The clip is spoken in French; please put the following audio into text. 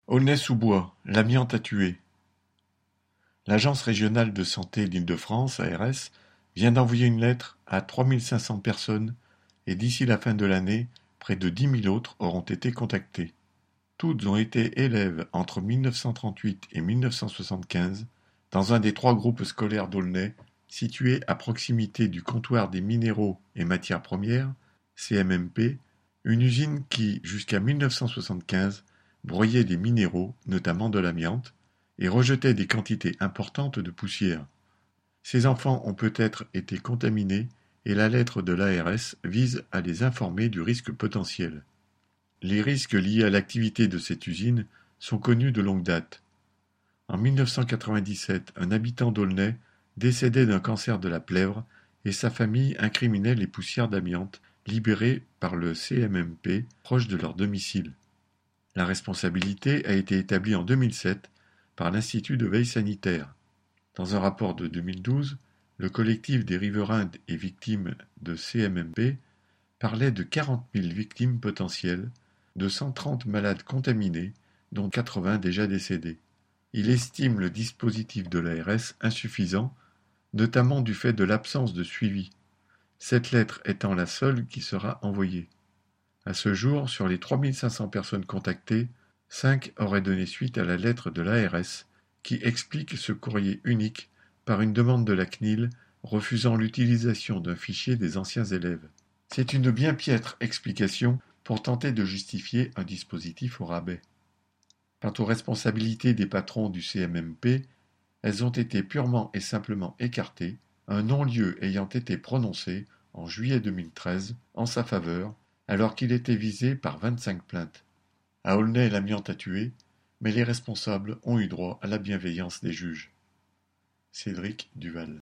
Aulnay-sous-Bois, l'amiante a tué. L'Agence régionale de santé d'Île-de-France, ARS, vient d'envoyer une lettre à 3 500 personnes et d'ici la fin de l'année, près de 10 000 autres auront été contactées. Toutes ont été élèves entre 1938 et 1975 dans un des 3 groupes scolaires d'Aulnay, situé à proximité du comptoir des minéraux et matières premières, CMMP, une usine qui, jusqu'à 1975, broyait des minéraux, notamment de l'amiante, et rejetait des quantités importantes de poussière. Ces enfants ont peut-être été contaminés et la lettre de l'ARS vise à les informer du risque potentiel. Les risques liés à l'activité de cette usine sont connus de longue date. En 1997, un habitant d'Aulnay décédait d'un cancer de la plèvre et sa famille incriminait les poussières d'amiante libérées par le CMMP proche de leur domicile. La responsabilité a été établie en 2007 par l'Institut de veille sanitaire. Dans un rapport de 2012, le collectif des riverains et victimes de CMMP parlait de 40 000 victimes potentielles, de 130 malades contaminés, dont 80 déjà décédés. Il estime le dispositif de l'ARS insuffisant, notamment du fait de l'absence de suivi, cette lettre étant la seule qui sera envoyée. À ce jour, sur les 3 500 personnes contactées, 5 auraient donné suite à la lettre de l'ARS qui explique ce courrier unique par une demande de la CNIL refusant l'utilisation d'un fichier des anciens élèves. C'est une bien piètre explication pour tenter de justifier un dispositif au rabais. Quant aux responsabilités des patrons du CMMP, elles ont été purement et simplement écartées, un non-lieu ayant été prononcé en juillet 2013 en sa faveur, alors qu'il était visé par 25 plaintes. À Aulnay, l'amiante a tué, mais les responsables ont eu droit à la bienveillance des juges. Cédric Duval.